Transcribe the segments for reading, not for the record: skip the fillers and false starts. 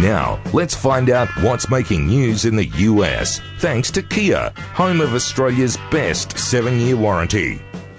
Now, let's find out what's making news in the US, thanks to Kia, home of Australia's best 7-year warranty.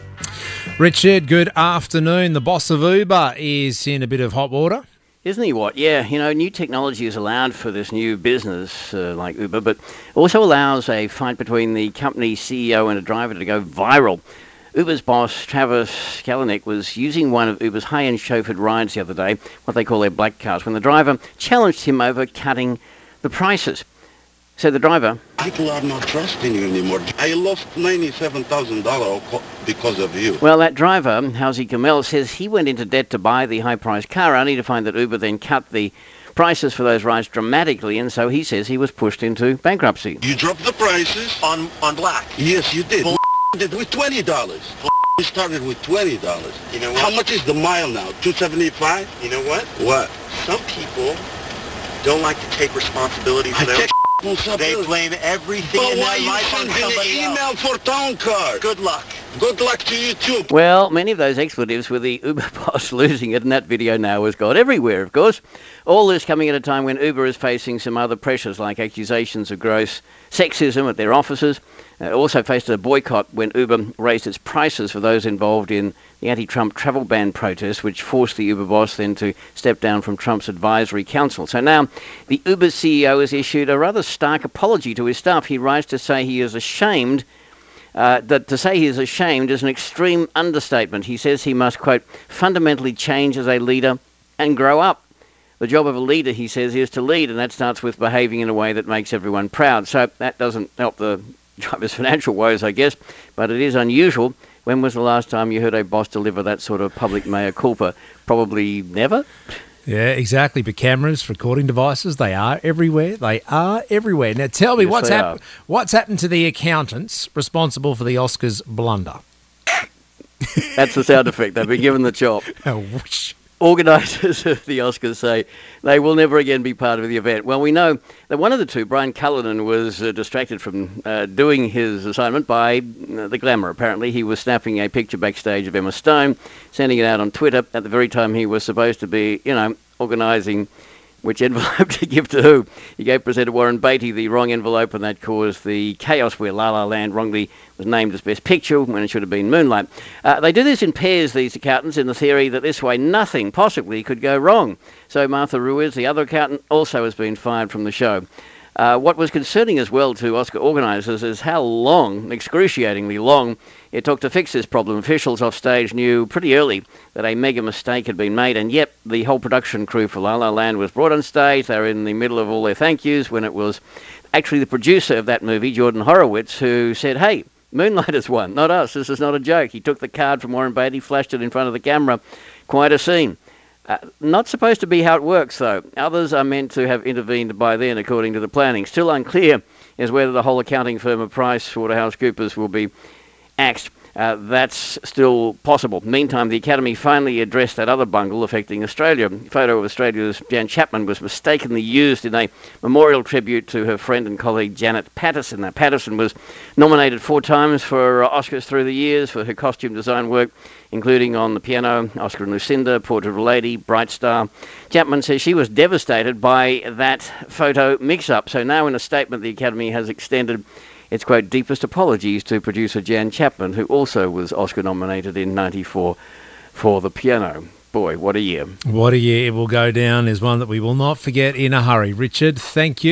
Richard, good afternoon. The boss of Uber is in a bit of hot water. Isn't he what? Yeah, new technology is allowed for this new business like Uber, but also allows a fight between the company's CEO and a driver to go viral. Uber's boss, Travis Kalanick, was using one of Uber's high-end chauffeured rides the other day, what they call their black cars, when the driver challenged him over cutting the prices. So the driver... People are not trusting you anymore. I lost $97,000 because of you. Well, that driver, Housi Kamel, says he went into debt to buy the high-priced car, only to find that Uber then cut the prices for those rides dramatically, and so he says he was pushed into bankruptcy. You dropped the prices. On black? Yes, you did. Did with $20. We started with $20. You know what? How much is the mile now? $2.75? You know what? What? Some people don't like to take responsibility for their... They blame everything in their life on somebody else. Email for town car. Good luck. Good luck to you too. Well, many of those expletives were the Uber boss losing it, and that video now has got everywhere, of course. All this coming at a time when Uber is facing some other pressures, like accusations of gross sexism at their offices. Also faced a boycott when Uber raised its prices for those involved in the anti-Trump travel ban protests, which forced the Uber boss then to step down from Trump's advisory council. So now the Uber CEO has issued a rather stark apology to his staff. He writes to say he is ashamed. That to say he is ashamed is an extreme understatement. He says he must, quote, fundamentally change as a leader and grow up. The job of a leader, he says, is to lead, and that starts with behaving in a way that makes everyone proud. So that doesn't help the driver's financial woes, I guess, but it is unusual. When was the last time you heard a boss deliver that sort of public mea culpa? Probably never. Yeah, exactly. But cameras, recording devices, they are everywhere. They are everywhere. Now tell me, Yes, what's happened to the accountants responsible for the Oscars blunder? That's the sound effect. They've been given the chop. Oh, whoosh. Organisers of the Oscars say they will never again be part of the event. Well, we know that one of the two, Brian Cullinan, was distracted from doing his assignment by the glamour. Apparently, he was snapping a picture backstage of Emma Stone, sending it out on Twitter at the very time he was supposed to be, organising which envelope to give to who. He gave presenter Warren Beatty the wrong envelope, and that caused the chaos where La La Land wrongly was named as Best Picture when it should have been Moonlight. They do this in pairs, these accountants, in the theory that this way nothing possibly could go wrong. So Martha Ruiz, the other accountant, also has been fired from the show. What was concerning as well to Oscar organisers is how long, excruciatingly long, it took to fix this problem. Officials off stage knew pretty early that a mega mistake had been made, and yet the whole production crew for La La Land was brought on stage. They were in the middle of all their thank yous when it was actually the producer of that movie, Jordan Horowitz, who said, hey, Moonlight has won, not us. This is not a joke. He took the card from Warren Beatty, flashed it in front of the camera. Quite a scene. Not supposed to be how it works, though. Others are meant to have intervened by then, according to the planning. Still unclear is whether the whole accounting firm of PricewaterhouseCoopers will be axed. That's still possible. Meantime, the Academy finally addressed that other bungle affecting Australia. A photo of Australia's Jan Chapman was mistakenly used in a memorial tribute to her friend and colleague Janet Patterson. Now, Patterson was nominated 4 times for Oscars through the years for her costume design work, including on The Piano, Oscar and Lucinda, Portrait of a Lady, Bright Star. Chapman says she was devastated by that photo mix-up. So now in a statement, the Academy has extended its, quote, deepest apologies to producer Jan Chapman, who also was Oscar nominated in '94 for The Piano. Boy, what a year. What a year. It will go down as one that we will not forget in a hurry. Richard, thank you.